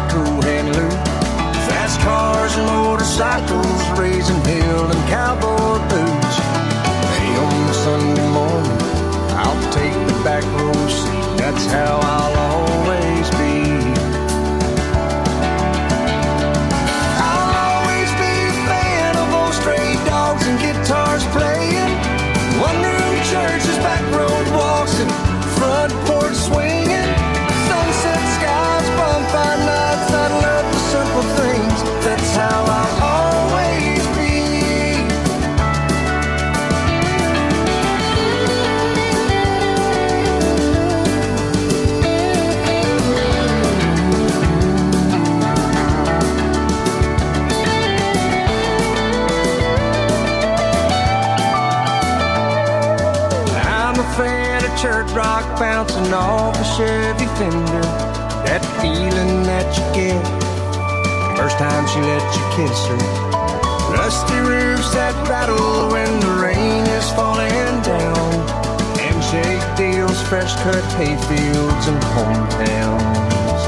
cool hand loot. Fast cars and motorcycles, raising hell and cowboy boots. Hey, on Sunday morning, I'll take the back row seat. That's how I'll always be. I'll always be a fan of old stray dogs and guitars playing. One-room churches, back road walks, and front porch swinging. Sunset skies, bonfire nights. I love the simple things. That's how I'll always be. I'm a fan of church rock bouncing off a Chevy Fender. That feeling that you get first time she let you kiss her. Rusty roofs that rattle when the rain is falling down. Handshake deals, fresh cut hayfields and hometowns.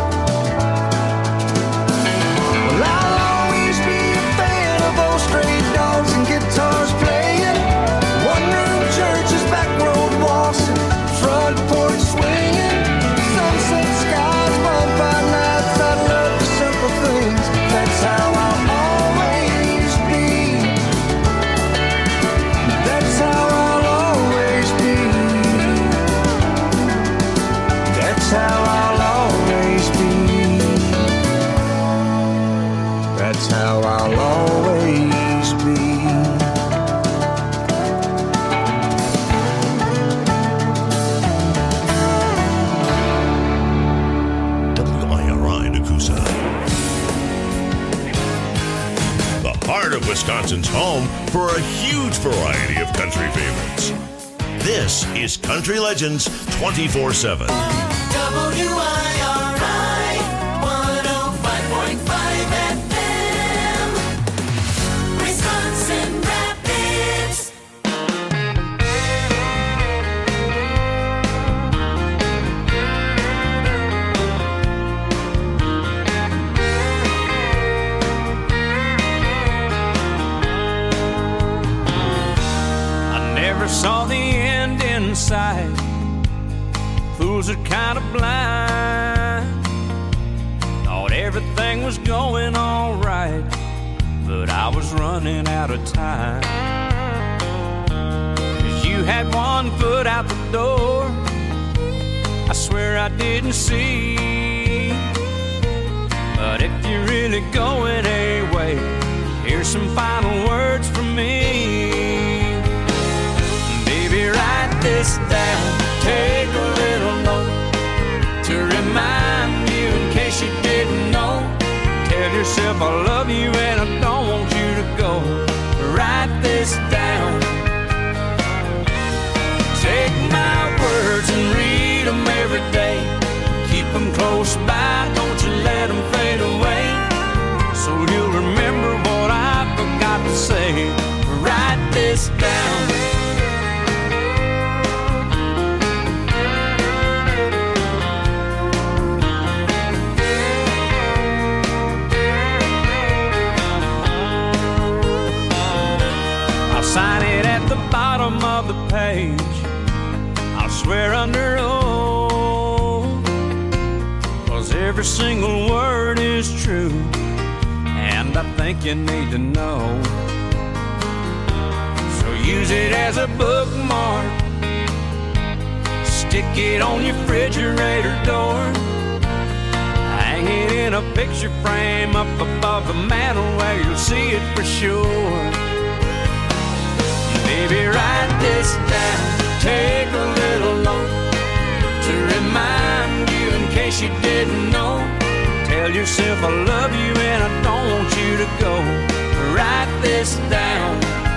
Well, I'll always be a fan of old stray dogs and guitars playing. One-room churches, back road walks, and front porch swinging. Sunset skies, bonfire nights. I love the simple things. That's how I'll always be. That's how I'll always be. That's how I'll always be. That's how I'll always be. WIRI Nakusa. The heart of Wisconsin's home for a huge variety of country favorites. This is Country Legends 24/7. WIRI 105.5 FM, Wisconsin Rapids. I never saw the end in sight. Fools are kind of blind. Thought everything was going all right, but I was running out of time. 'Cause you had one foot out the door, I swear I didn't see. But if you're really going away, here's some final words from me. Baby, write this down, take a little note to remind you in case you didn't know. Tell yourself I love you and I don't want you to go. Write this down. Take my words and read them every day. Keep them close by, don't you let them fade away. So you'll remember what I forgot to say. Write this down. Sign it at the bottom of the page. I'll swear under oath, 'cause every single word is true, and I think you need to know. So use it as a bookmark, stick it on your refrigerator door, hang it in a picture frame up above the mantel where you'll see it for sure. Baby, write this down, take a little note to remind you in case you didn't know. Tell yourself I love you and I don't want you to go. Write this down.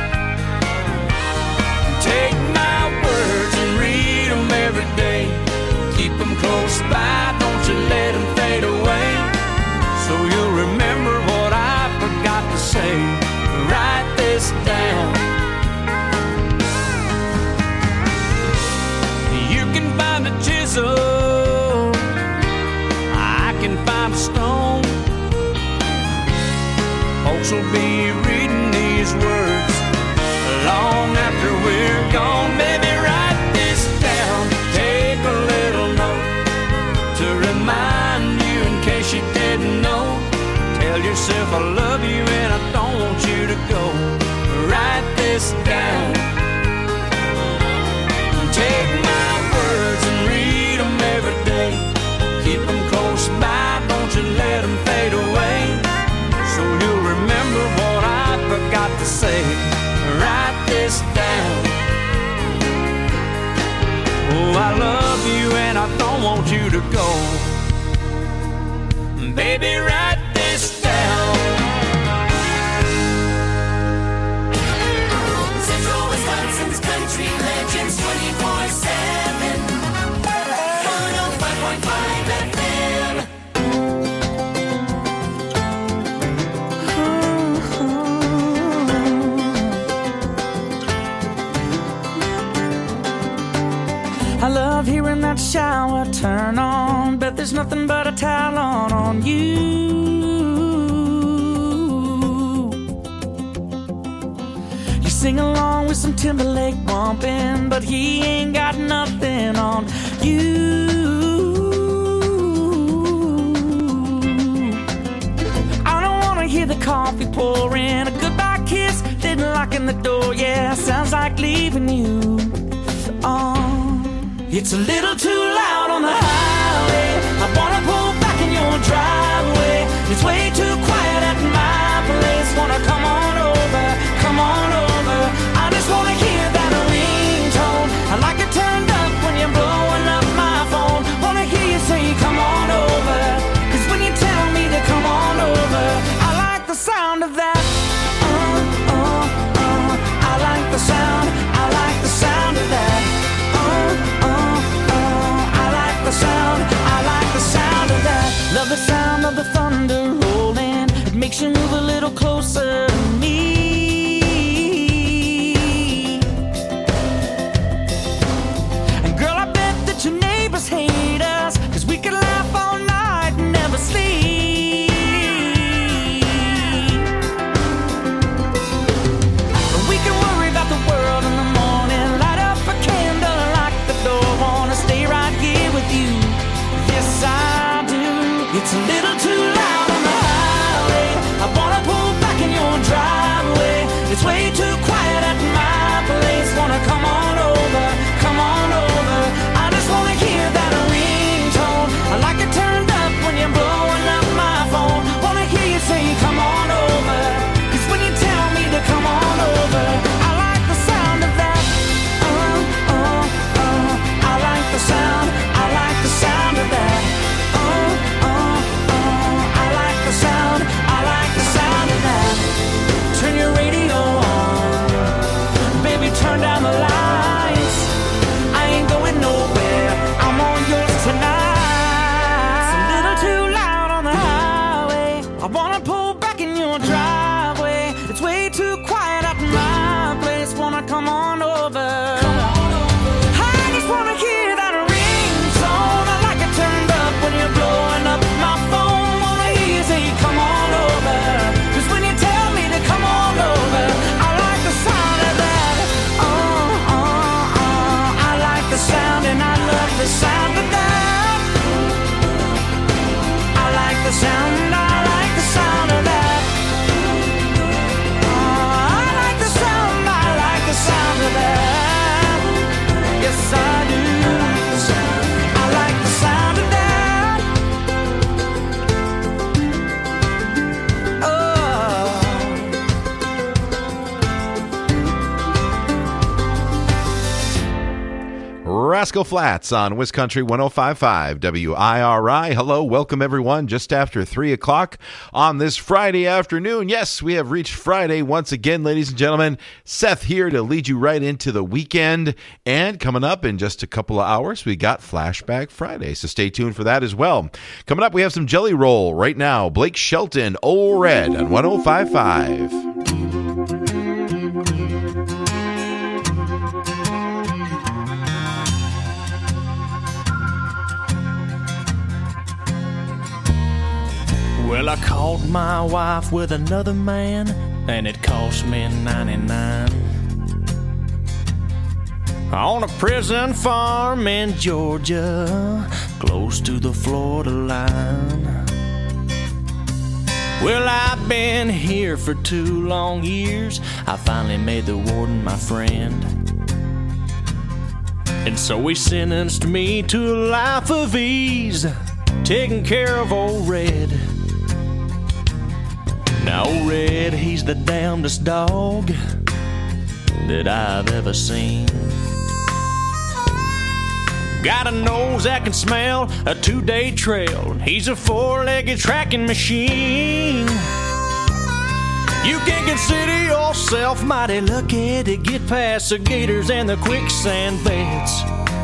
Take my words and read them every day. Keep them close by, don't you let them fade away. So you'll remember what I forgot to say. Write this down. Find a chisel, I can find a stone. folks will be reading these words long after we're gone. Baby, write this down, take a little note to remind you in case you didn't know. Tell yourself I love you and I don't want you to go. Write this down. Take my words and read them every day. Keep them close by, don't you let them fade away. So you'll remember what I forgot to say. Write this down. Oh, I love you and I don't want you to go. Baby, write this down. Central Wisconsin's Country Legends 24/7. 105.5 FM. I love hearing that shower turn on, but there's nothing but a towel on you. You sing along with some Timberlake bumping, but he ain't got nothing on you. I don't wanna hear the coffee pouring, a goodbye kiss, then locking the door. Yeah, sounds like leaving you. It's a little too loud on the highway. I wanna pull back in your driveway. It's way too quiet at my place. Wanna come on over, come on over. I just wanna hear that ringtone. I like it turned up when you're blowing up my phone. Wanna hear you say come on over, 'cause when you tell me to come on over, I like the sound of that. I like the sound, I like the sound of that. I like the sound of that. Love the sound of the thunder rolling. It makes you move a little closer to me. And girl, I bet that your neighbors hate us, 'cause we could laugh all night and never sleep. We can worry about the world in the morning. Light up a candle, lock the door. Wanna stay right here with you. Yes, I do. It's a little too loud on the highway. I wanna pull back in your driveway. It's way too quiet at my place. Wanna come on over, come on over. I just wanna hear that ringtone. I like it turned up when you're blowing up my phone. Wanna hear you say come on over, 'cause when you tell me to come on over, I like the sound of that. I like the sound, I like the sound of that. I like the sound, I like the sound of that. Turn your radio on, baby, turn down the lights. I ain't going nowhere, I'm all yours tonight. It's a little too loud on the highway. I wanna pull back in your driveway. It's way too quiet at my place. Wanna come on over. I just wanna hear that ringtone. I like it turned up when you're blowing up my phone. Wanna hear you say come on over, 'cause when you tell me to come on over, I like the sound of that. I like the sound and I love the sound of that. I like the sound, I like the sound of that. I like the sound, I like the sound of that. Yes, I do. I like the sound of that. Oh. Rascal Flatts on WisCountry 105.5 WIRI. Hello, welcome everyone. Just after 3 o'clock on this Friday afternoon. Yes, we have reached Friday once again, ladies and gentlemen. Seth here to lead you right into the weekend. And coming up in just a couple of hours, we got Flashback Friday. So stay tuned for that as well. Coming up, we have some Jelly Roll right now. Blake Shelton, Old Red on 105.5. Well, I caught my wife with another man, and it cost me 99. On a prison farm in Georgia, close to the Florida line. Well, I've been here for 2 long years. I finally made the warden my friend. And so he sentenced me to a life of ease, taking care of old Red. Now old Red, he's the damnedest dog that I've ever seen. Got a nose that can smell a 2-day trail. He's a 4-legged tracking machine. You can consider yourself mighty lucky to get past the gators and the quicksand beds.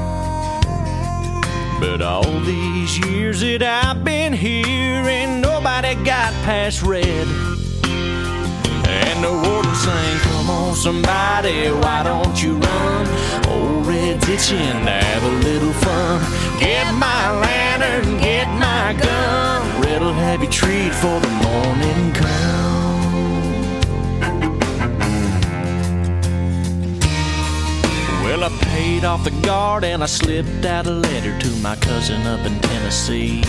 But all these years that I've been here, ain't nobody got past Red. And the warden sang, come on somebody, why don't you run? Old Red's itching to have a little fun. Get my lantern, get my gun. Red'll have you treat for the morning come. Well, I paid off the guard and I slipped out a letter to my cousin up in Tennessee.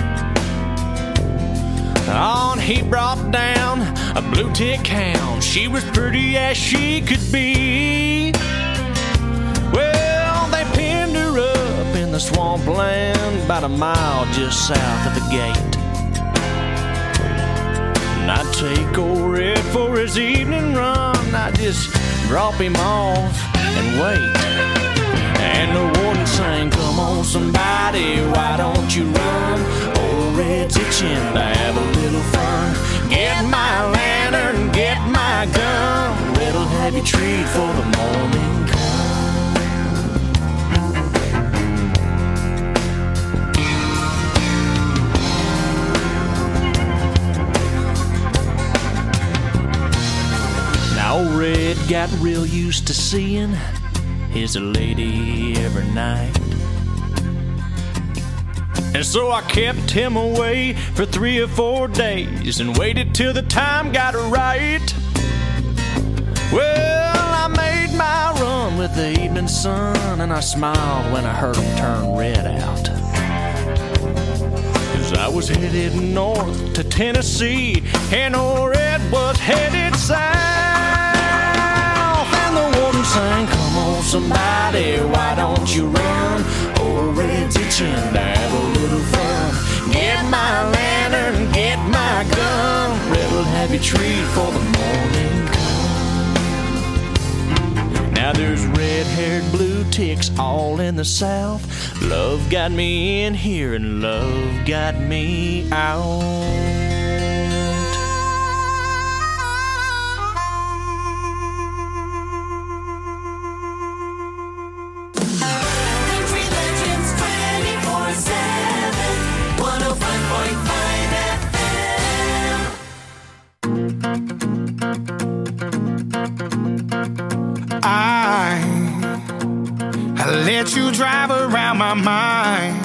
On he brought down a blue tick hound. She was pretty as she could be. Well, they pinned her up in the swampland about a mile just south of the gate. And I'd take old Red for his evening run. I'd just drop him off and wait. And the warden sang, come on somebody, why don't you run? Old Red's itching to have a little fun. Get my lantern, get my gun. Red'll have you treat for the morning come. Now old Red got real used to seeing his lady every night. And so I kept him away for 3 or 4 days and waited till the time got right. Well, I made my run with the evening sun, and I smiled when I heard him turn Red out. 'Cause I was headed north to Tennessee, and old Red was headed south. And the warden sang, come on somebody, why don't you run? Old Red's itching to have a little fun. Get my lantern, get my gun. Red'll have you treat for the morning come. Now there's red-haired blue ticks all in the south. Love got me in here and love got me out. I let you drive around my mind.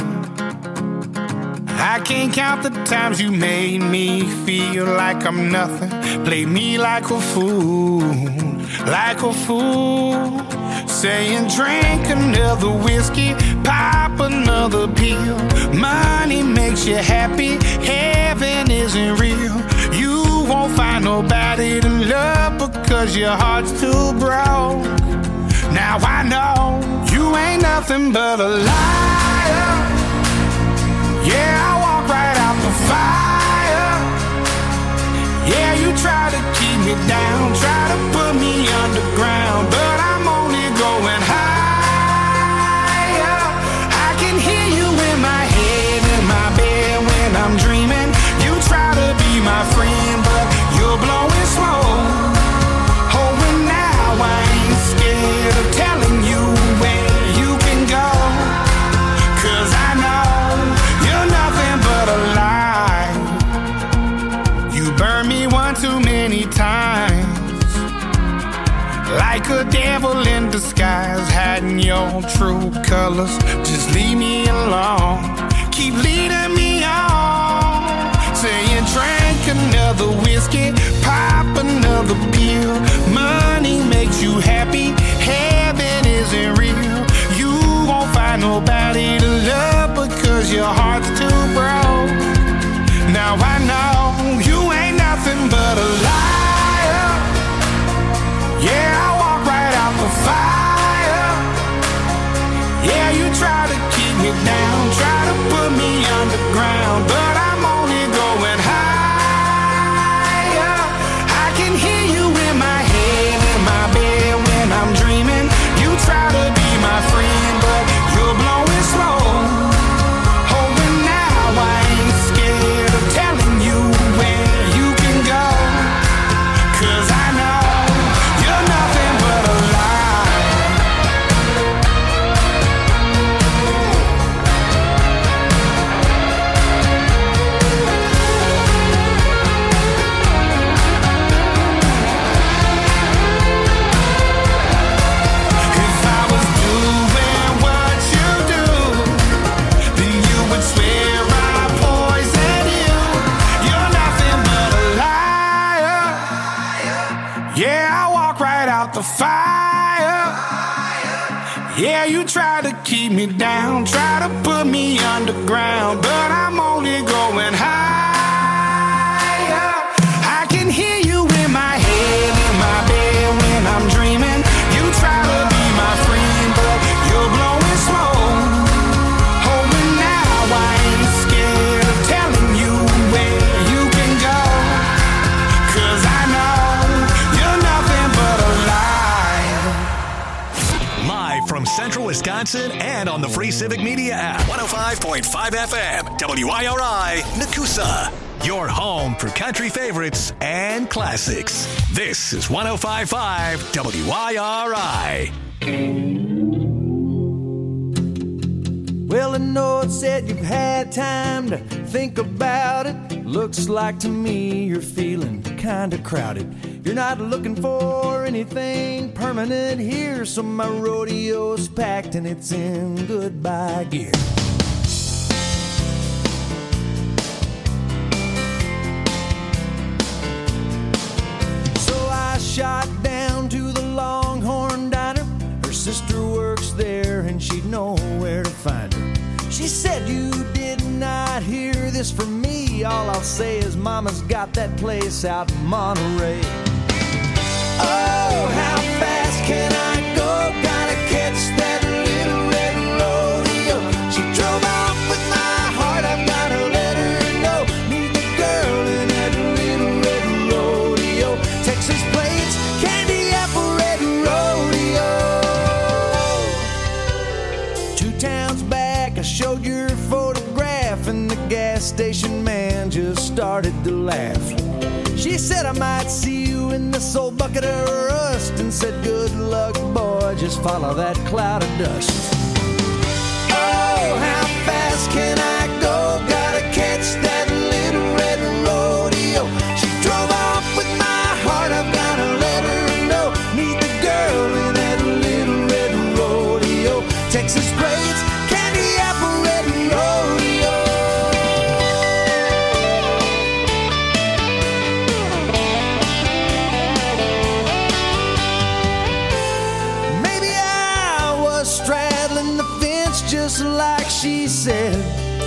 I can't count the times you made me feel like I'm nothing. Play me like a fool, like a fool. Saying drink another whiskey, pop another pill. Money makes you happy, heaven isn't real. You won't find nobody to love because your heart's too broke. Now I know you ain't nothing but a liar. Yeah, I walk right out the fire. Yeah, you try to keep me down, try to put me underground, but I'm only going higher. I can hear you in my head, in my bed when I'm dreaming. You try to be my friend, but you're blowing smoke. Oh, and now I ain't scared of telling you where you can go, 'cause I know you're nothing but a lie. You burned me one too many times, like a devil in disguise, hiding your true colors. Just leave me alone, keep leading me on, saying drink another whiskey, pop another pill. Money makes you happy, heaven isn't real. You won't find nobody to love because your heart's too broke. Now I know you ain't nothing but a liar. Yeah, I walk right out the fire. Yeah, you try to keep me down, try to put me underground, but I'm only going higher. I can hear you in my head, in my bed when I'm dreaming. You try to be my friend, but you're blowing slow. Oh, and now I ain't scared of telling you where you can go, 'cause I know you're nothing but a lie. If I was doing what you do, then you would swear I poison you. You're nothing but a liar. Yeah, I walk right out the fire. Yeah, you try to keep me down, try to put me underground, but I'm only going higher. I can hear you in my head, in my bed when I'm dreaming. You try to be my friend, but you're blowing slow. Oh, and now I ain't scared of telling you where you can go, 'cause I know you're nothing but a lie. Live from Central Wisconsin and on the free Civic Media app. 105.5 FM, WIRI, Nakusa. Your home for country favorites and classics. This is 105.5 WIRI. Well, I know it said you've had time to think about it. Looks like to me you're feeling kinda crowded. You're not looking for anything permanent here, so my rodeo's packed and it's in goodbye gear. So I shot down to the Longhorn Diner. Her sister works there and she'd know where to find her. She said, you did not hear this from me. All I'll say is Mama's got that place out in Monterey. Oh, how fast can I go? Gotta catch that little red rodeo. She drove off with my heart, I've gotta let her know. Meet the girl in that little red rodeo. Texas plains, candy apple red rodeo. 2 towns back, I showed your photograph, and the gas station man just started to laugh. She said I might see you in this old bucket of rust, and said good luck, boy, just follow that cloud of dust. Oh, how fast can I go? Gotta catch that little red rodeo. She drove off with my heart, I've gotta let her know. Meet the girl in that little red rodeo. Texas plains, candy apple red rodeo. Maybe I was straddling the fence just like she said.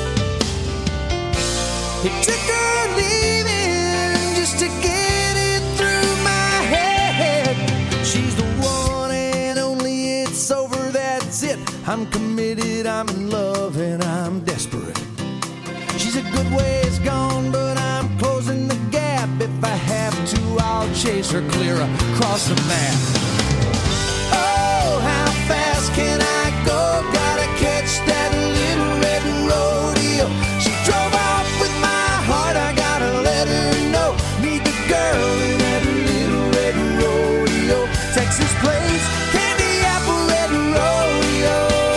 It took her leaving just to get it through my head. She's the one and only, it's over, that's it. I'm committed, I'm in love, and I'm desperate. She's a good ways gone, but I'm closing the gap. If I have to, I'll chase her clear across the map. Oh, how fast can I go? Gotta catch that little red rodeo. She drove off with my heart, I gotta let her know. Meet the girl in that little red rodeo. Texas plains, candy apple red rodeo.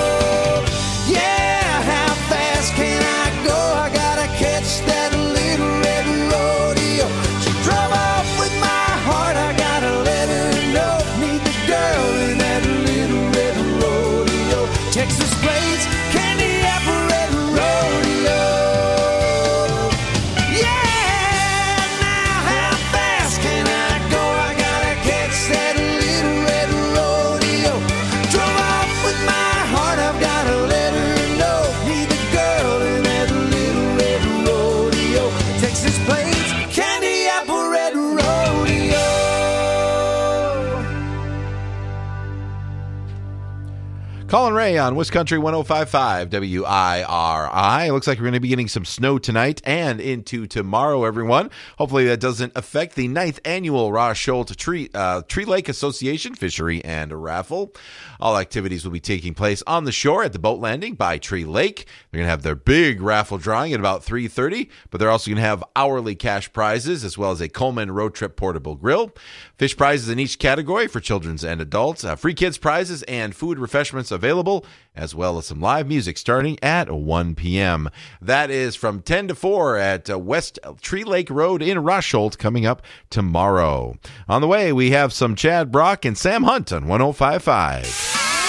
Yeah, how fast can I go? I gotta catch that little red rodeo. She drove off with my heart, I gotta let her know. Meet the girl in that little red rodeo. Texas plains, candy apple red rodeo. Yeah. Colin Ray on Wisconsin 105.5 WIRI. It looks like we're going to be getting some snow tonight and into tomorrow, everyone. Hopefully that doesn't affect the 9th annual Ross Schultz Tree Lake Association Fishery and Raffle. All activities will be taking place on the shore at the boat landing by Tree Lake. They're going to have their big raffle drawing at about 3:30, but they're also going to have hourly cash prizes as well as a Coleman Road Trip portable grill. Fish prizes in each category for children's and adults. Free kids prizes and food refreshments available, as well as some live music starting at 1 p.m. That is from 10 to 4 at West Tree Lake Road in Ross Schultz coming up tomorrow. On the way, we have some Chad Brock and Sam Hunt on 105.5.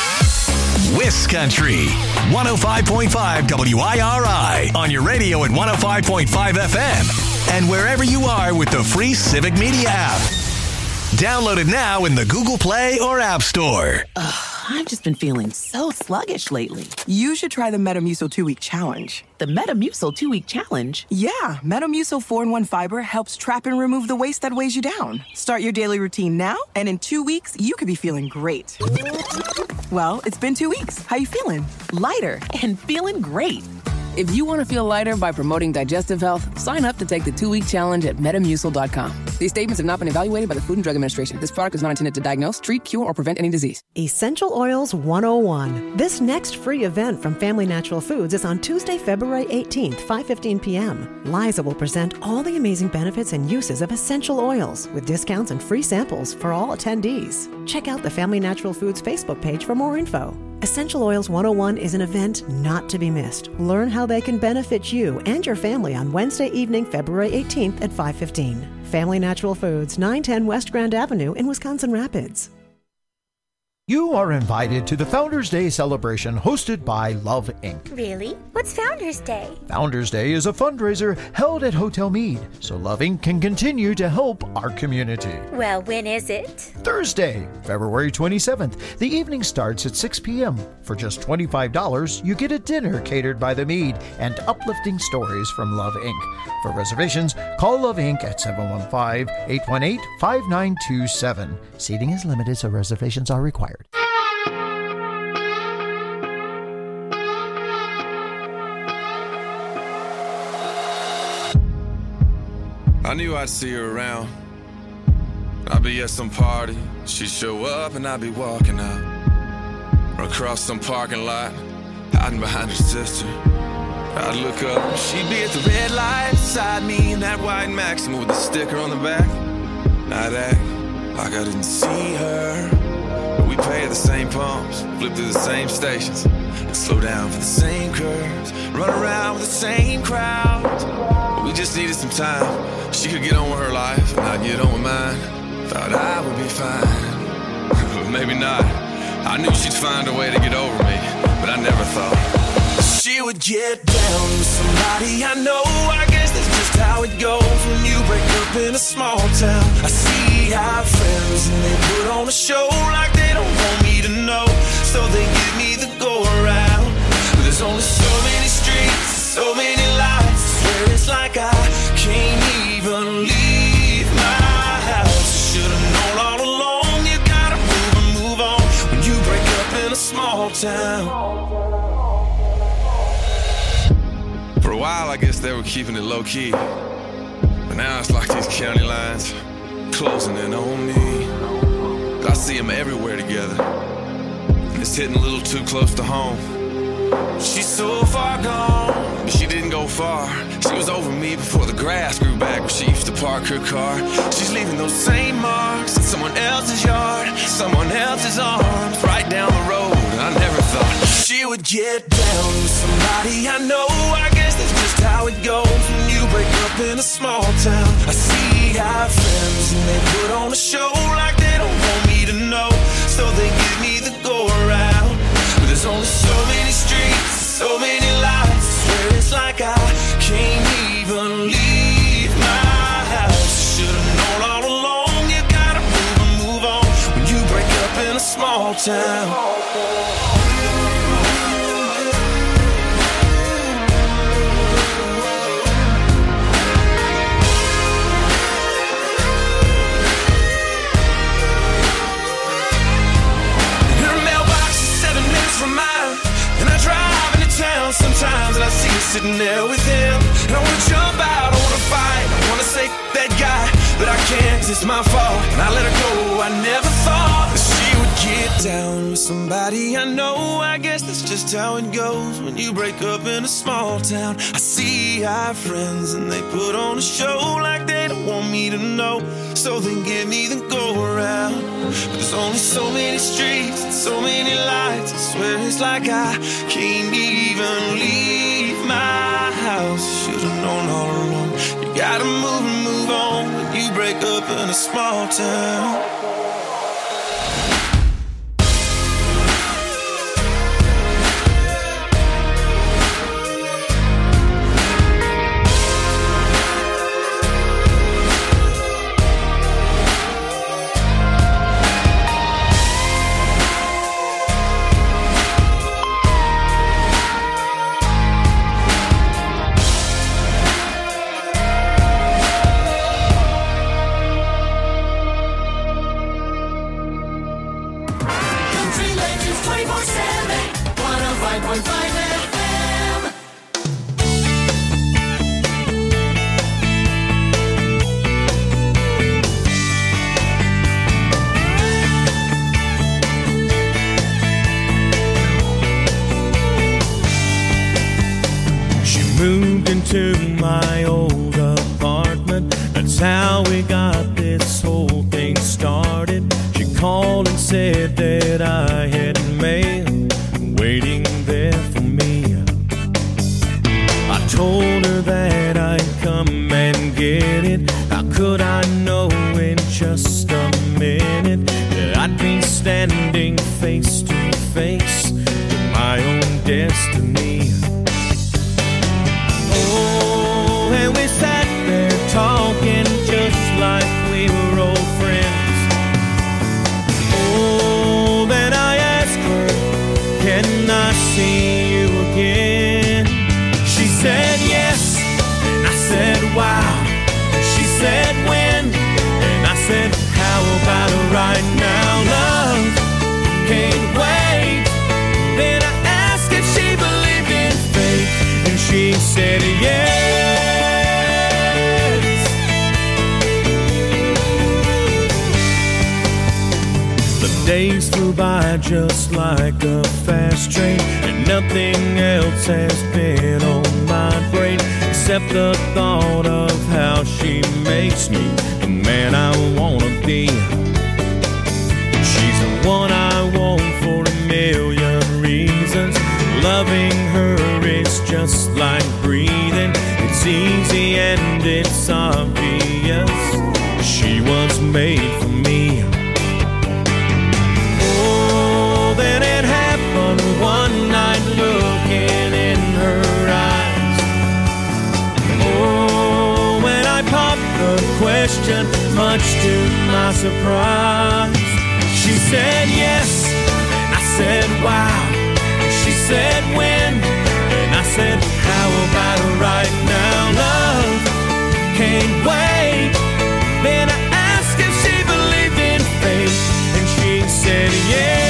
Wiscountry 105.5 WIRI on your radio at 105.5 FM and wherever you are with the free Civic Media app. Download it now in the Google Play or App Store. I've just been feeling so sluggish lately. You should try the Metamucil 2-Week Challenge. The Metamucil 2-Week Challenge? Yeah, Metamucil 4-in-1 Fiber helps trap and remove the waste that weighs you down. Start your daily routine now, and in 2 weeks, you could be feeling great. Well, it's been 2 weeks. How you feeling? Lighter and feeling great. If you want to feel lighter by promoting digestive health, sign up to take the 2-week challenge at Metamucil.com. These statements have not been evaluated by the Food and Drug Administration. This product is not intended to diagnose, treat, cure, or prevent any disease. Essential Oils 101. This next free event from Family Natural Foods is on Tuesday, February 18th, 5:15 p.m. Liza will present all the amazing benefits and uses of essential oils with discounts and free samples for all attendees. Check out the Family Natural Foods Facebook page for more info. Essential Oils 101 is an event not to be missed. Learn how they can benefit you and your family on Wednesday evening, February 18th at 5:15. Family Natural Foods, 910 West Grand Avenue in Wisconsin Rapids. You are invited to the Founders Day celebration hosted by Love Inc. Really? What's Founders Day? Founders Day is a fundraiser held at Hotel Meade, so Love Inc. can continue to help our community. Well, when is it? Thursday, February 27th. The evening starts at 6 p.m. For just $25, you get a dinner catered by the Meade and uplifting stories from Love Inc. For reservations, call Love Inc. at 715-818-5927. Seating is limited, so reservations are required. I knew I'd see her around. I'd be at some party, she'd show up and I'd be walking out. Or across some parking lot, hiding behind her sister. I'd look up, she'd be at the red light beside me in that white Maxima with the sticker on the back. I'd act like I didn't see her. But we pay at the same pumps, flip through the same stations, and slow down for the same curves, run around with the same crowds. But we just needed some time. She could get on with her life, and I'd get on with mine. Thought I would be fine, but maybe not. I knew she'd find a way to get over me, but I never thought she would get down with somebody I know. I guess that's just how it goes when you break up in a small town. I see our friends and they put on a show like they don't want me to know, so they give me the go around. But there's only so many streets, so many lights. I swear it's like I can't even leave my house. Should've known all along, you gotta move on when you break up in a small town. For a while, I guess they were keeping it low-key, but now it's like these county lines closing in on me. I see them everywhere together, and it's hitting a little too close to home. She's so far gone, but she didn't go far. She was over me before the grass grew back where she used to park her car. She's leaving those same marks in someone else's yard, someone else's arms, right down the road. And I never thought she would get down with somebody I know. I guess that's just how it goes when you break up in a small town. I see our friends and they put on a show like they don't want me to know, so they give me the go around. But there's only so many streets, so many lights. I swear it's like I can't even leave my house. Should've known all along, you gotta move on when you break up in a small town. From my can't, it's my fault. And I let her go, I never thought that she would get down with somebody I know. I guess that's just how it goes when you break up in a small town. I see our friends and they put on a show like they don't want me to know. So then give me the go around. But there's only so many streets and so many lights. I swear it's like I can't even leave my house. Should've known all along. You gotta move and move on when you break up in a small town. Moved into my old apartment. That's how we got this whole thing started. She called and said that I had mail waiting there for me. I told her that I'd come and get it. How could I know in just a minute that I'd be standing face to face with my own destiny? Oh, and we sat there talking just like we were old friends. Oh, then I asked her, can I see you again? She said yes, and I said wow. She said when, and I said how about right now? Love can't wait. Then I asked if she believed in fate, and she said yes. The days flew by just like a fast train, and nothing else has been on my brain except the thought of how she makes me the man I wanna be. She's the one I want for a million reasons. Loving her is just like breathing. It's easy and it's obvious. She was made for me. Oh, then it happened one night looking in her eyes. Oh, when I popped the question, much to my surprise, she said yes, and I said wow. She said when, and I said how about right now? Love can't wait. Then I asked if she believed in fate, and she said yes.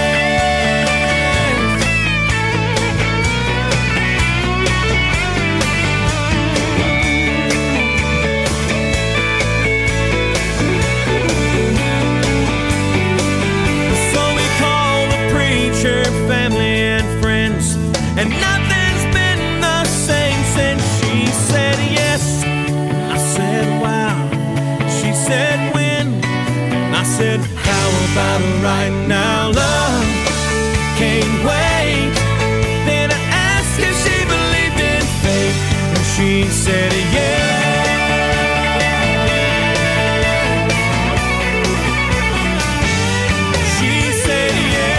So we called the preacher, family and friends, and nothing's been the same since she said yes. I said wow. She said when, and I said how about right now? Love can't wait. Then I asked if she believed in fate, and she said yes. She said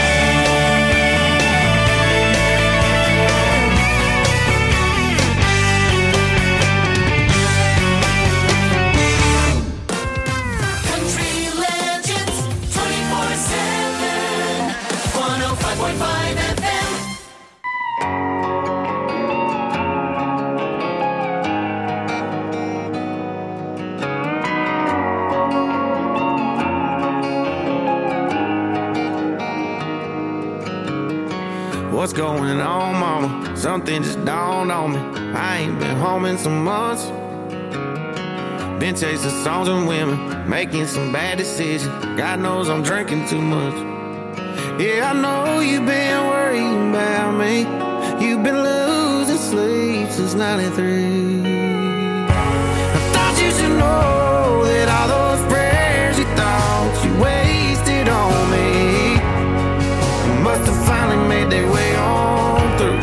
Country Legends 24/7 105.5 FM. What's going on, mama? Something just dawned on me. I ain't been home in some months. Been chasing songs and women, making some bad decisions. God knows I'm drinking too much. Yeah, I know you've been worrying about me. You've been losing sleep since 93. I thought you should know that all those prayers you thought you wasted on me must have finally made their way on through.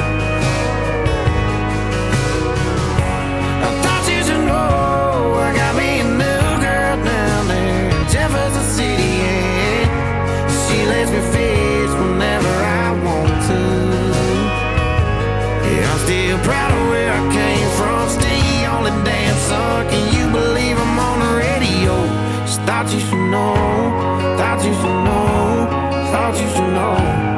I thought you should know I got me a new girl down there in Jefferson City, and she lets me fish whenever I want to. Yeah, I'm still proud of where I came from, still the only damn son. Can you believe I'm on the radio? Just thought you should know, thought you should know, thought you should know.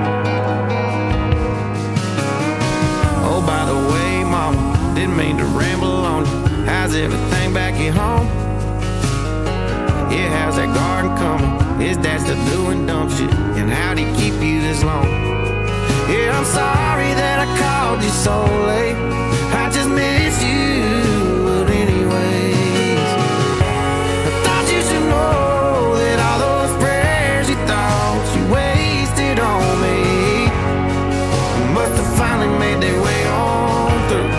Oh, by the way, mama, didn't mean to ramble on you. How's everything back at home? Yeah, how's that garden coming? Is dad still doing dumb shit? And how'd he keep you this long? Yeah, I'm sorry that I called you so late. I just miss you, but anyways, I thought you should know that all those prayers you thought you wasted on me must have finally made their way on through.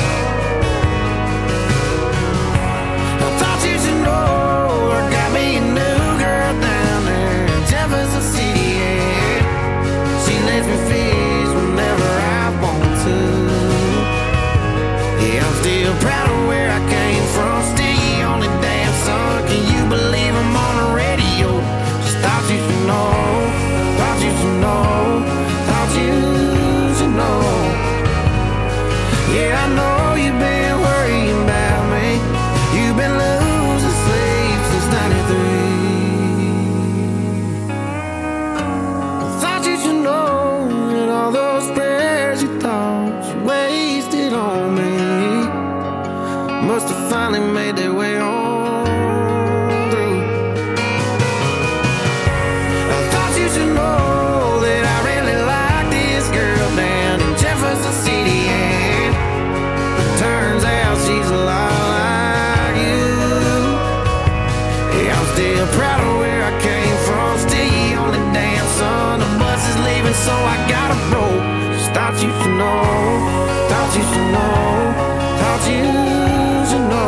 I thought you should know I got me a new girl down there in Jefferson City, and she lets me fish whenever I want to. Yeah, I'm still proud of where I came from, still the only damn son. Can you believe I'm on the radio? Just thought you should know, thought you should know, thought you should know. Yeah, I know you've been worrying about me. You've been losing sleep since 93. I thought you should know that all those prayers you thought you wasted on me must have finally made their way on through. I thought you should know that I really like this girl down in Jefferson City, and turns out she's a lot like you. Yeah, I'm still proud of where I came from, still the only damn son. The bus is leaving, so I gotta roll. Just thought you should know, thought you should know, thought you should know.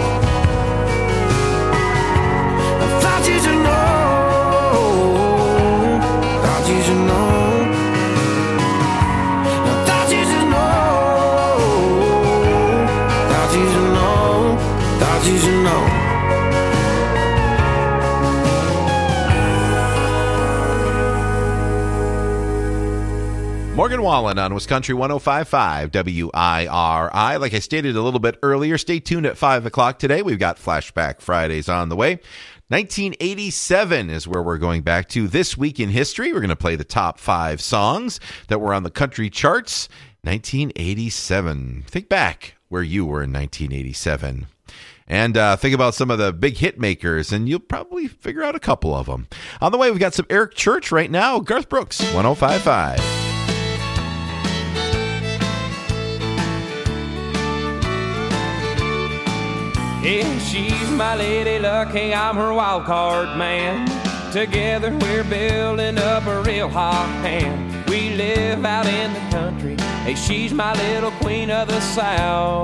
I thought you should know, thought you should know. I thought you should know, thought you should know, thought you should know. Morgan Wallen on Wisconsin 105.5 WIRI. Like I stated a little bit earlier, stay tuned at 5 o'clock today. We've got Flashback Fridays on the way. 1987 is where we're going back to this week in history. We're going to play the top 5 songs that were on the country charts. 1987. Think back where you were in 1987. And think about some of the big hit makers, and you'll probably figure out a couple of them. On the way, we've got some Eric Church right now. Garth Brooks, 105.5. Yeah, she's my lady lucky, I'm her wild card man. Together we're building up a real hot hand. We live out in the country, hey, she's my little queen of the South.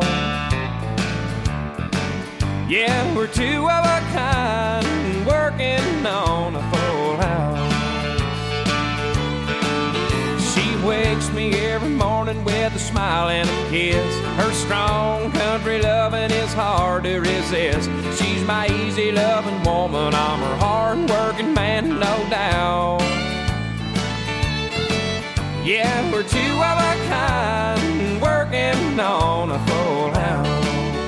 Yeah, we're two of a kind, working on a full house. She wakes me every morning with a smile and a kiss. Her strong country loving is hard to resist. She's my easy loving woman, I'm her hard working man, no doubt. Yeah, we're two of a kind, working on a full house.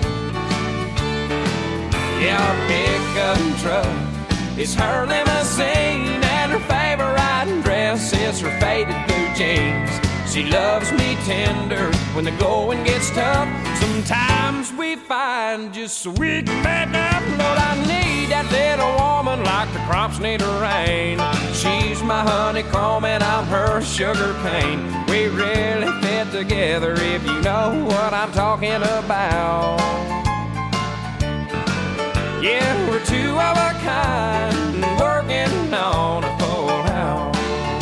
Yeah, our pickup truck is her limousine, and her favorite dress is her faded blue jeans. She loves me tender when the going gets tough. Sometimes we find just so we can back up. Lord, I need that little woman like the crops need a rain. She's my honeycomb and I'm her sugar cane. We really fit together if you know what I'm talking about. Yeah, we're two of a kind, working on a full house.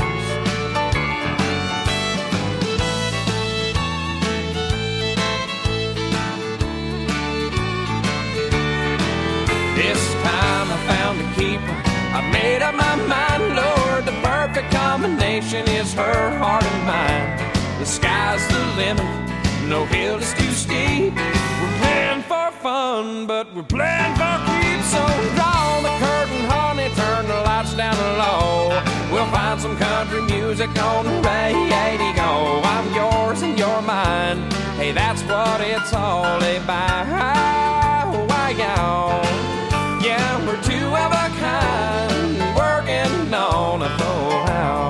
This time I found a keeper. I made up my mind, Lord, the perfect combination is her heart and mine. The sky's the limit, no hill is too steep. We're playing for fun, but we're playing for keeps. So draw the curtain, honey, turn the lights down low. We'll find some country music on the radio. I'm yours and you're mine. Hey, that's what it's all about. Why, y'all? Yeah, we're two of a kind, working on a full house.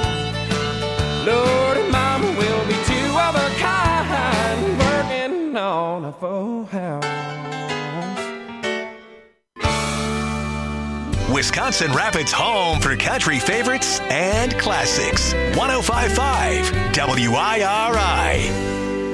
Lord and Mama will be two of a kind, working on a full house. Wisconsin Rapids' home for country favorites and classics. 105.5 WIRI.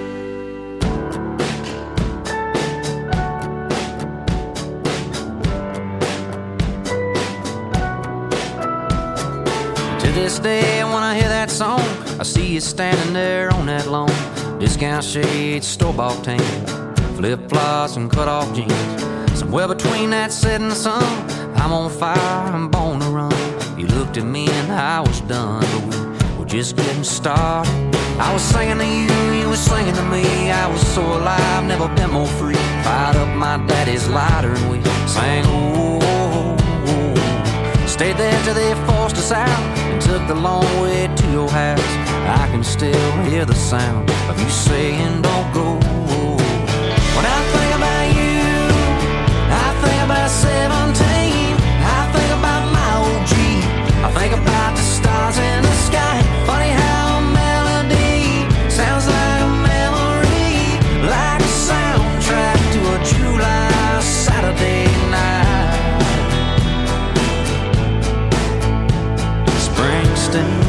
This day when I hear that song, I see you standing there on that lawn. Discount shades, store-bought tan, flip-flops and cut-off jeans. Somewhere between that setting sun, I'm on fire, I'm born to run. You looked at me and I was done, but we're just getting started. I was singing to you, you were singing to me. I was so alive, never been more free. Fired up my daddy's lighter and we sang, oh, oh, oh. Stayed there till they forced us out and took the long way to your house. I can still hear the sound of you saying don't go. When I think about you, I think about 17. I think about my old Jeep. I think about the stars in the sky. Funny how a melody sounds like a memory, like a soundtrack to a July Saturday night. Springsteen.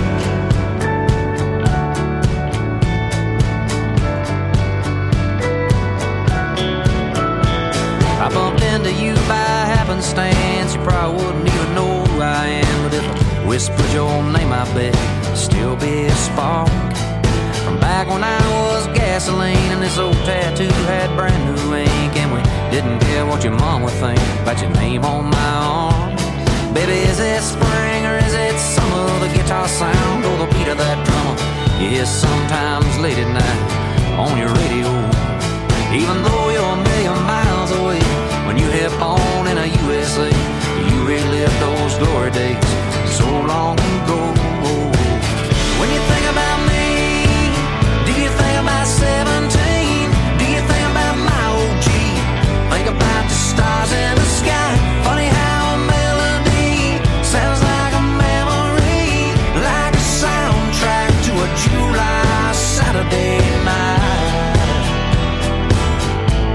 I bumped into you by happenstance. You probably wouldn't even know who I am, but if I whispered your name, I bet it'd still be a spark. From back when I was gasoline and this old tattoo had brand new ink, and we didn't care what your mom would think about your name on my arm. Baby, is it spring or is it summer? The guitar sound or the beat of that drummer you hear sometimes late at night on your radio. Even though you're a million miles away, when you hit on in a USA, you relive those glory days so long ago. When you think about me, do you think about 17? Do you think about my old Jeep? Think about the stars in the sky. Funny how a melody sounds like a memory, like a soundtrack to a July Saturday night.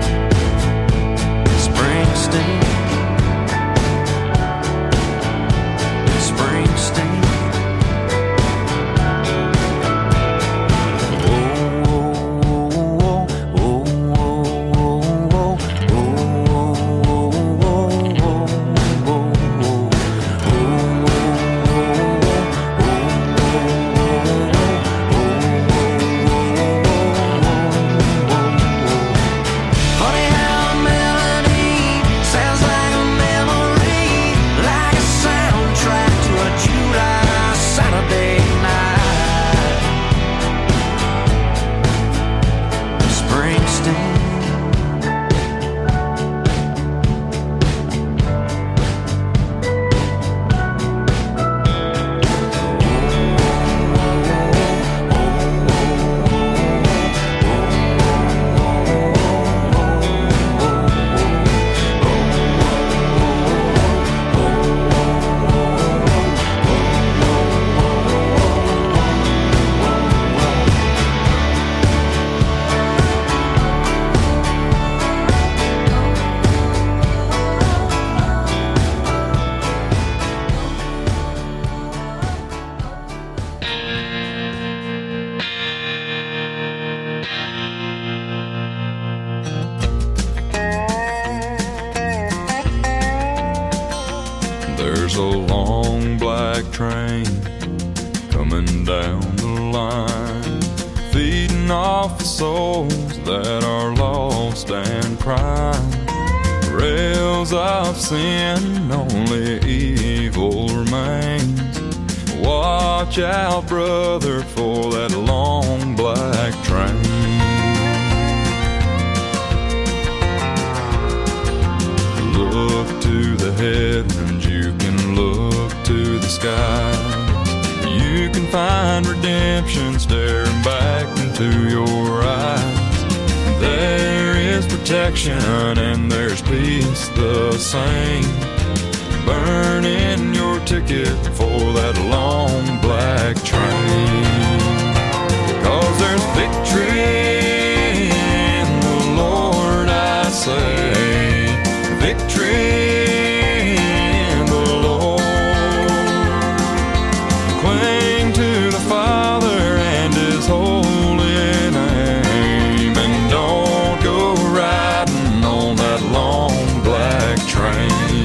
There's a long black train coming down the line, feeding off the souls that are lost and crying. Rails of sin, only evil remains. Watch out, brother, for that long black train. Look to the heavens, you can look to the sky. You can find redemption staring back into your eyes. There is protection and there's peace the same. Burn in your ticket for that long black train. 'Cause there's victory in the Lord, I say. Victory in the Lord. Cling to the Father and His holy name, and don't go riding on that long black train.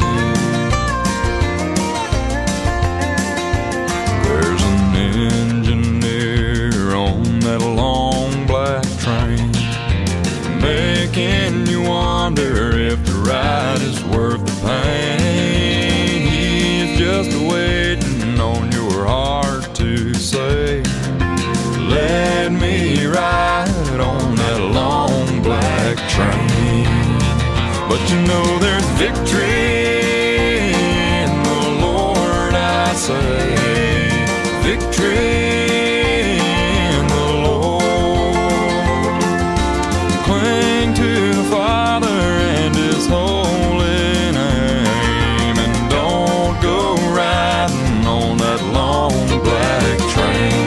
There's an engineer on that long black train, making you wonder if the ride is worth the pain. He's just waiting on your heart to say, let me ride on that long black train. But you know there's victory in the Lord, I say. Victory in the Lord. Cling to the Father and His holy name, and don't go riding on that long black train.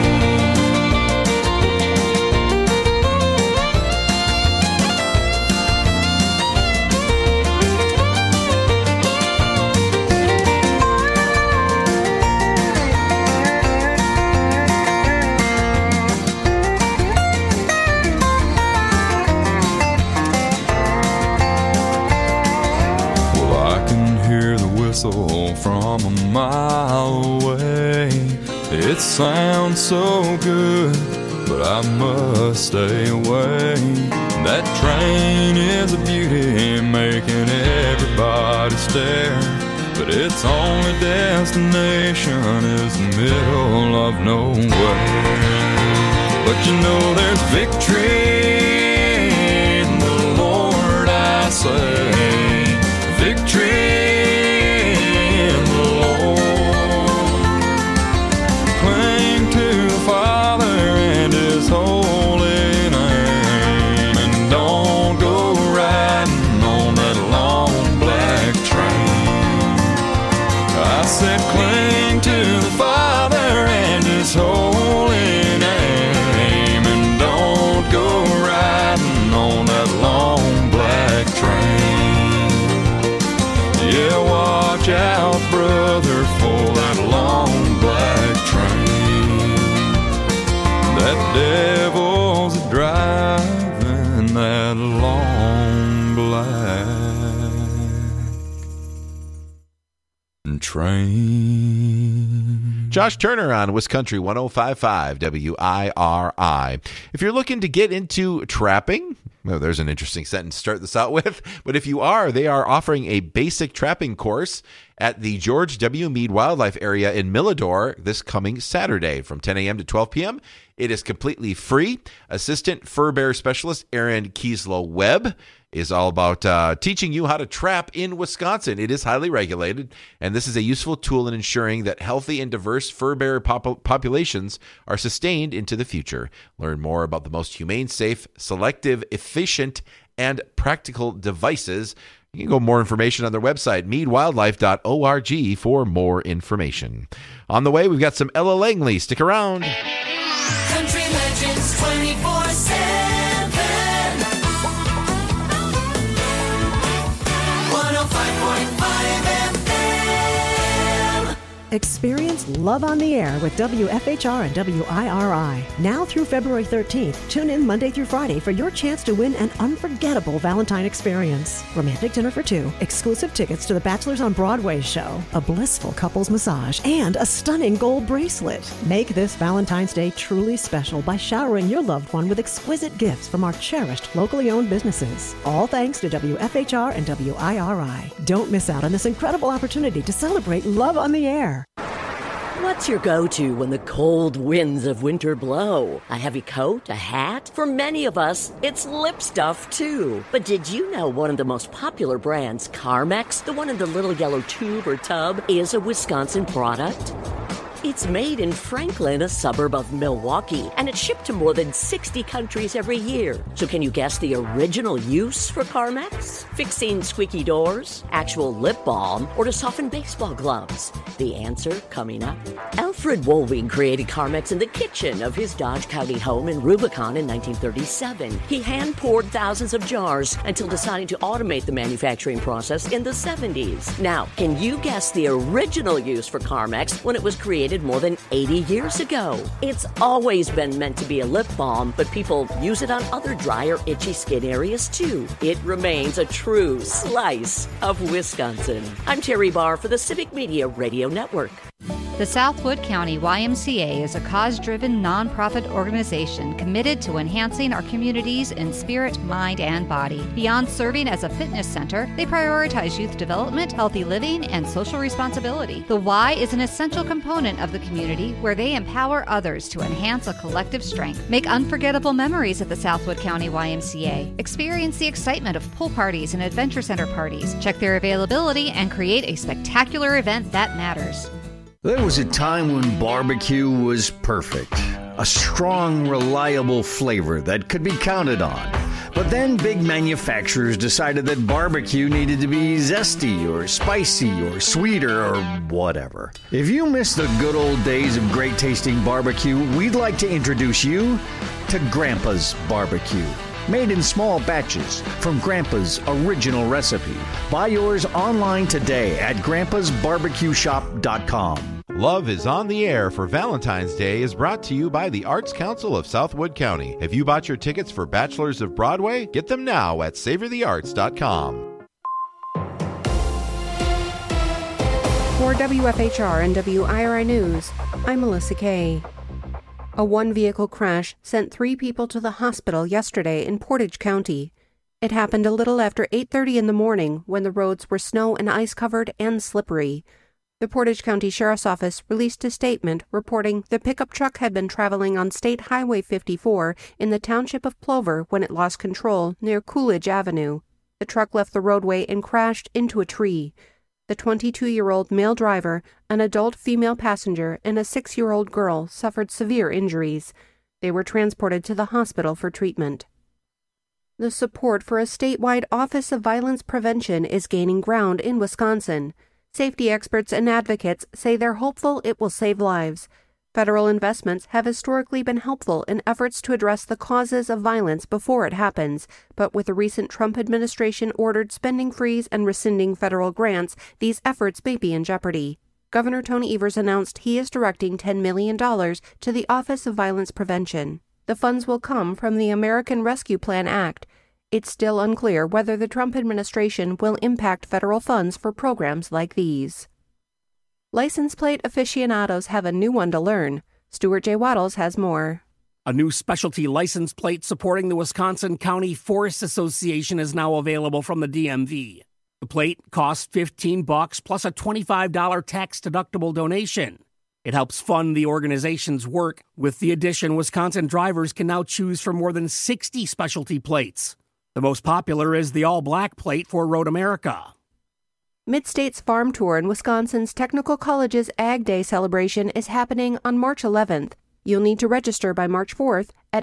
From a mile away, it sounds so good, but I must stay away. That train is a beauty, making everybody stare, but its only destination is the middle of nowhere. But you know there's victory in the Lord, I say. Victory. Holy name, and don't go riding on that long black train. Yeah, watch out, brother, for that long black train. That devil's driving that long black train. Josh Turner on Wiscountry 105.5 WIRI. If you're looking to get into trapping, well, there's an interesting sentence to start this out with, but if you are, they are offering a basic trapping course at the George W. Meade Wildlife Area in Milladore this coming Saturday from 10 a.m. to 12 p.m. It is completely free. Assistant Fur Bear Specialist Aaron Kieslow Webb is all about teaching you how to trap in Wisconsin. It is highly regulated, and this is a useful tool in ensuring that healthy and diverse fur bearer populations are sustained into the future. Learn more about the most humane, safe, selective, efficient, and practical devices. You can go more information on their website, meadwildlife.org, for more information. On the way, we've got some Ella Langley. Stick around. Country Legends 24/7. 105.5 FM. Experience Love on the Air with WFHR and WIRI. Now through February 13th, tune in Monday through Friday for your chance to win an unforgettable Valentine experience. Romantic dinner for two, exclusive tickets to the Bachelors on Broadway show, a blissful couples massage, and a stunning gold bracelet. Make this Valentine's Day truly special by showering your loved one with exquisite gifts from our cherished locally owned businesses. All thanks to WFHR and WIRI. Don't miss out on this incredible opportunity to celebrate Love on the Air. What's your go-to when the cold winds of winter blow? A heavy coat? A hat? For many of us, it's lip stuff, too. But did you know one of the most popular brands, Carmex, the one in the little yellow tube or tub, is a Wisconsin product? It's made in Franklin, a suburb of Milwaukee, and it's shipped to more than 60 countries every year. So can you guess the original use for Carmex? Fixing squeaky doors, actual lip balm, or to soften baseball gloves? The answer coming up. Alfred Wohlwing created Carmex in the kitchen of his Dodge County home in Rubicon in 1937. He hand-poured thousands of jars until deciding to automate the manufacturing process in the 70s. Now, can you guess the original use for Carmex when it was created more than 80 years ago? It's always been meant to be a lip balm, but people use it on other dry or itchy skin areas too. It remains a true slice of Wisconsin. I'm Terry Barr for the Civic Media Radio Network. The Southwood County YMCA is a cause-driven nonprofit organization committed to enhancing our communities in spirit, mind, and body. Beyond serving as a fitness center, they prioritize youth development, healthy living, and social responsibility. The Y is an essential component of the community where they empower others to enhance a collective strength. Make unforgettable memories at the Southwood County YMCA. Experience the excitement of pool parties and adventure center parties. Check their availability and create a spectacular event that matters. There was a time when barbecue was perfect. A strong, reliable flavor that could be counted on. But then big manufacturers decided that barbecue needed to be zesty or spicy or sweeter or whatever. If you miss the good old days of great tasting barbecue, we'd like to introduce you to Grandpa's Barbecue. Made in small batches from Grandpa's original recipe. Buy yours online today at grandpasbarbecueshop.com. Love is on the Air for Valentine's Day is brought to you by the Arts Council of Southwood County. If you bought your tickets for Bachelors of Broadway, get them now at savorthearts.com. For WFHR and WIRI News, I'm Melissa Kay. A one-vehicle crash sent 3 people to the hospital yesterday in Portage County. It happened a little after 8:30 in the morning when the roads were snow and ice-covered and slippery. The Portage County Sheriff's Office released a statement reporting the pickup truck had been traveling on State Highway 54 in the township of Plover when it lost control near Coolidge Avenue. The truck left the roadway and crashed into a tree. The 22-year-old male driver, an adult female passenger, and a 6-year-old girl suffered severe injuries. They were transported to the hospital for treatment. The support for a statewide Office of Violence Prevention is gaining ground in Wisconsin. Safety experts and advocates say they're hopeful it will save lives. Federal investments have historically been helpful in efforts to address the causes of violence before it happens, but with the recent Trump administration-ordered spending freeze and rescinding federal grants, these efforts may be in jeopardy. Governor Tony Evers announced he is directing $10 million to the Office of Violence Prevention. The funds will come from the American Rescue Plan Act. It's still unclear whether the Trump administration will impact federal funds for programs like these. License plate aficionados have a new one to learn. Stuart J. Waddles has more. A new specialty license plate supporting the Wisconsin County Forest Association is now available from the DMV. The plate costs $15 plus a $25 tax-deductible donation. It helps fund the organization's work. With the addition, Wisconsin drivers can now choose from more than 60 specialty plates. The most popular is the all-black plate for Road America. Mid-States Farm Tour in Wisconsin's Technical College's Ag Day celebration is happening on March 11th. You'll need to register by March 4th at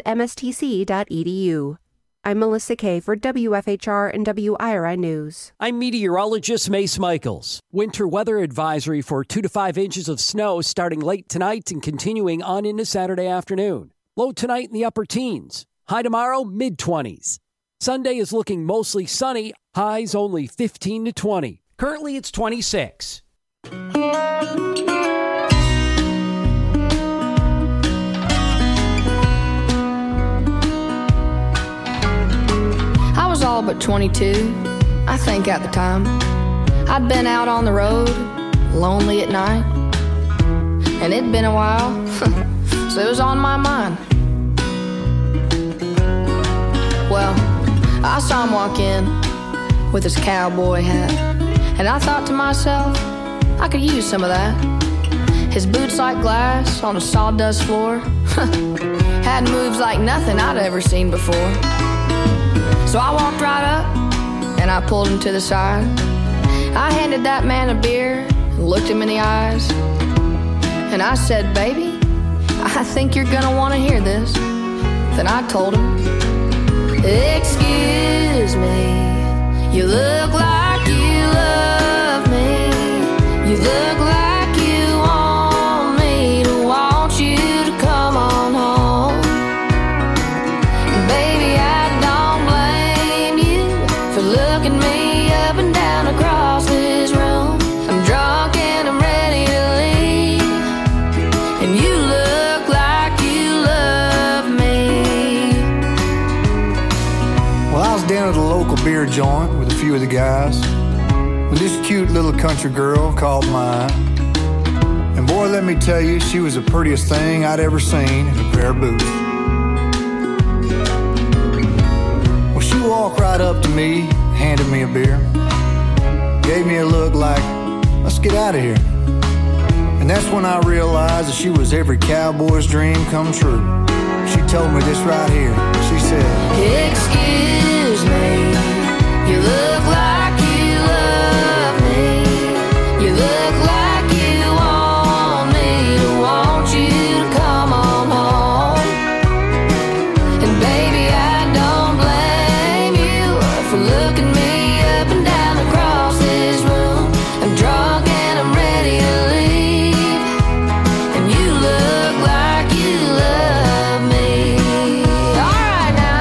mstc.edu. I'm Melissa Kay for WFHR and WIRI News. I'm meteorologist Mace Michaels. Winter weather advisory for 2 to 5 inches of snow starting late tonight and continuing on into Saturday afternoon. Low tonight in the upper teens. High tomorrow, mid-20s. Sunday is looking mostly sunny. Highs only 15 to 20. Currently, it's 26. was all but 22, I think at the time. I'd been out on the road, lonely at night, and it'd been a while, so it was on my mind. Well, I saw him walk in with his cowboy hat, and I thought to myself, I could use some of that. His boots like glass on a sawdust floor had moves like nothing I'd ever seen before. So I walked right up and I pulled him to the side. I handed that man a beer and looked him in the eyes, and I said, baby, I think you're gonna want to hear this. Then I told him, excuse me, you look like you love me. You look like you want me to want you to come on home. Baby, I don't blame you for looking me up and down across this room. I'm drunk and I'm ready to leave, and you look like you love me. Well, I was down at a local beer joint with a few of the guys, with this cute little country girl called mine. And boy, let me tell you, she was the prettiest thing I'd ever seen in a pair of boots. Well, she walked right up to me, handed me a beer, gave me a look like, let's get out of here. And that's when I realized that she was every cowboy's dream come true. She told me this right here. She said, excuse me, you look like you love me. You look like you want me to want you to come on home. And baby, I don't blame you for looking me up and down across this room. I'm drunk and I'm ready to leave, and you look like you love me. All right now.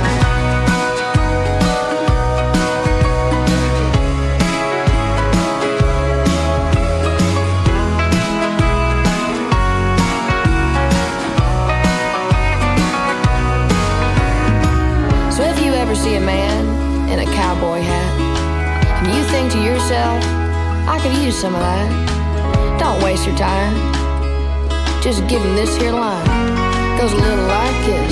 So if you ever see a man in a cowboy hat and you think to yourself, I could use some of that, don't waste your time. Just give him this here line. Goes a little like this.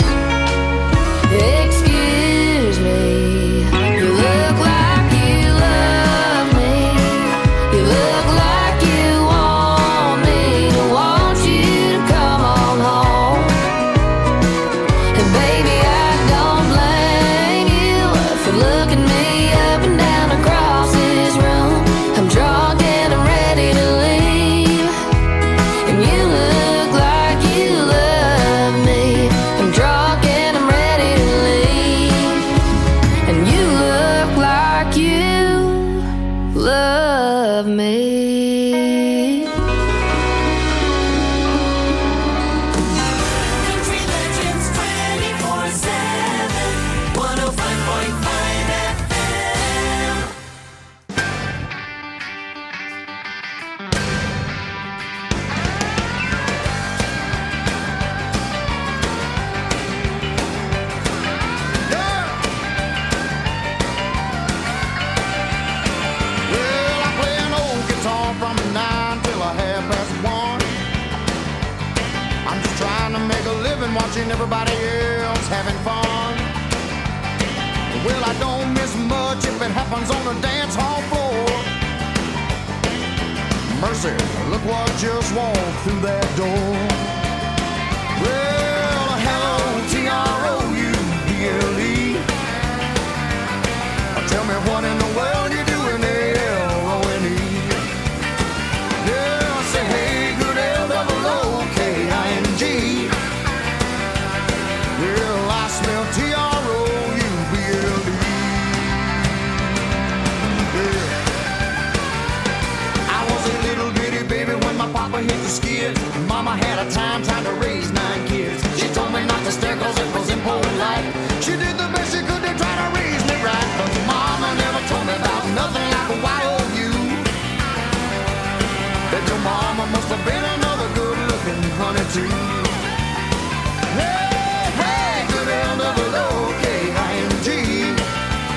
Excuse me, you look like you love me. You look like you want me to want you to come on home. And baby, I don't blame you for looking me up and down across this room. I'm drunk and I'm ready to leave, and you look like you love me. I'm drunk and I'm ready to leave, and you look like you love me. Country Legends 24/7, 105.5 FM. Well, I play an old guitar from 9 till a 1:30. I'm just trying to make a living watching everybody else having fun. Well, I don't miss much if it happens on the dance hall floor. Mercy, look what just walked through that door. Well, hello, T-R-O-U-B-L-E. Tell me what in the world you doing, L-O-N-E. Yeah, I say, hey, good L-O-O-K-I-N-G. Well, I smell T-R-O-U-B-L-E. Yeah. I was a little bitty baby when my papa hit the skid. Mama had a time trying to raise 9 kids. She told me not to stare cause it was impolite. She did the best she could to try to raise me right, but mama never told me about nothing like a Y-O-U. That your mama must have been another good-looking honey too. Hey, hey, good L-O-O-K-I-N-G.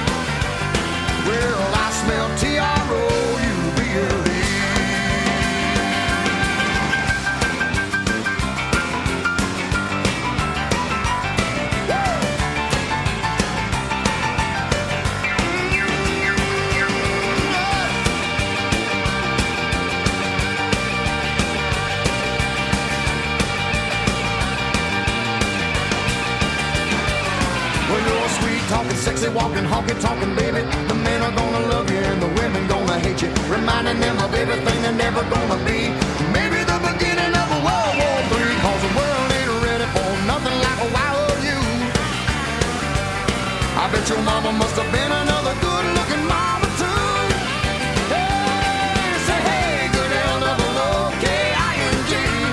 talking, sexy walking, honky talking, baby. The men are gonna love you and the women gonna hate you, reminding them of everything they're never gonna be. Maybe the beginning of a World War III, 'cause the world ain't ready for nothing like a wild you. I bet your mama must have been another good-looking mama too. Hey, say hey, good L-double-O-K-I-N-G.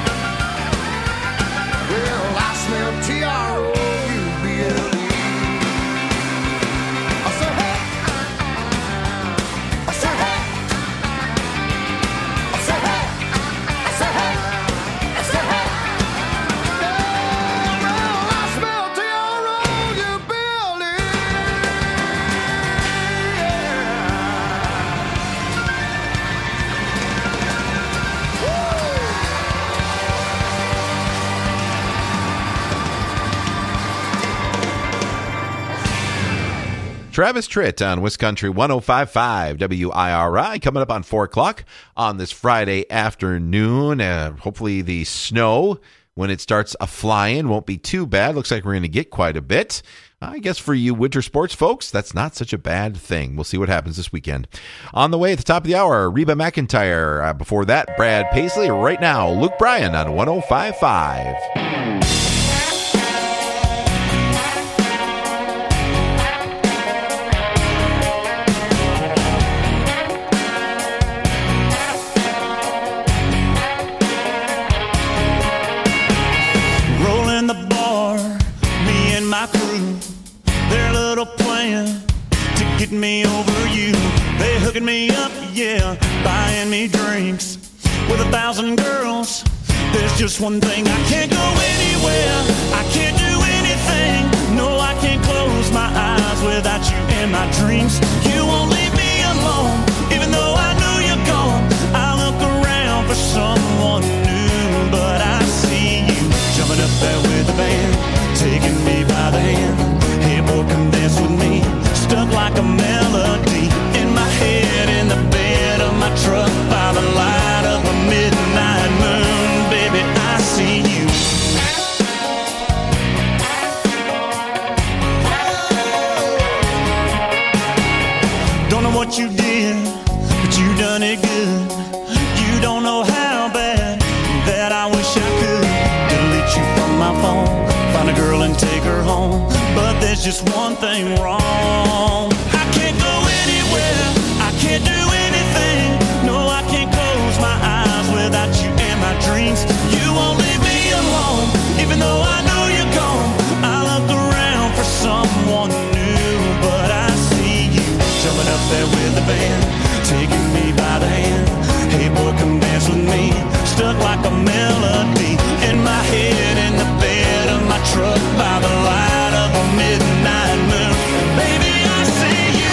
Well, I smell T-R-O-U-B-L-E. I say hey, I say hey, I say hey, I say hey, I say hey. Yeah, well, I smell T-R-O-U-B-L-E. Travis Tritt on Wisconsin 105.5 WIRI coming up on 4 o'clock on this Friday afternoon. Hopefully the snow, when it starts a-flying, won't be too bad. Looks like we're going to get quite a bit. I guess for you winter sports folks, that's not such a bad thing. We'll see what happens this weekend. On the way at the top of the hour, Reba McEntire. Before that, Brad Paisley. Right now, Luke Bryan on 105.5. Rolling the bar, me and my crew, their little plan to get me over you. They hooking me up, yeah, buying me drinks with 1,000 girls. There's just one thing, I can't go anywhere, I can't do anything. No, I can't close my eyes without you in my dreams. You won't leave me alone, even though I know you're gone. I look around for someone new, but I see you jumping up there with the band, taking me by the hand. Hey boy, come dance with me. Stuck like a melody in my head, in the bed of my truck, by the light of a midnight moon. Baby, I see you. Don't know what you did, but you done it good. You don't know how bad that I wish I could delete you from my phone, find a girl and take her home. But there's just one thing wrong. I can't go anywhere, I can't do anything. No, I can't close my eyes without you in my dreams. You won't leave me alone, even though I know you're gone. I look around for someone new, but I see you jumping up there with the band, taking me by the hand. Hey boy, come dance with me. Stuck like a melody in my head, in the bed of my truck, by the light of a midnight moon. Baby, I see you.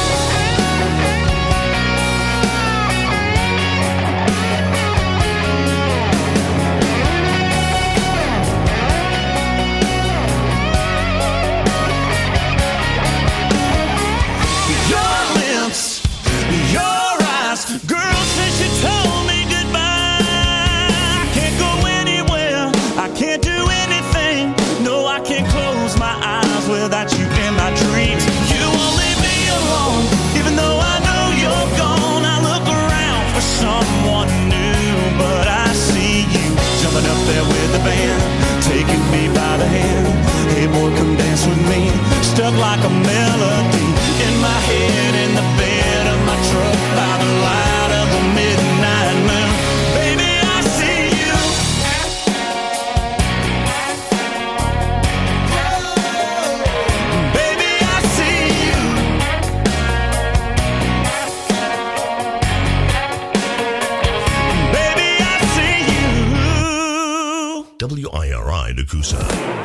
Your lips, your eyes, girl, since you told me goodbye, I can't go anywhere, I can't do anything. No, I can't close my eyes without you in my dreams. You won't leave me alone, even though I know you're gone. I look around for someone new, but I see you jumping up there with the band, taking me by the hand. Hey boy, come dance with me. Stuck like a melody in my head, in the bed of my truck, by the light of a midnight moon. Baby, I see you. Baby, I see you. Baby, I see you. WIRI Nakusa.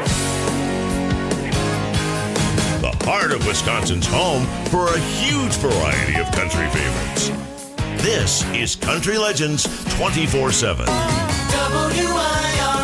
The heart of Wisconsin's home for a huge variety of country favorites. This is Country Legends 24/7. WIRI.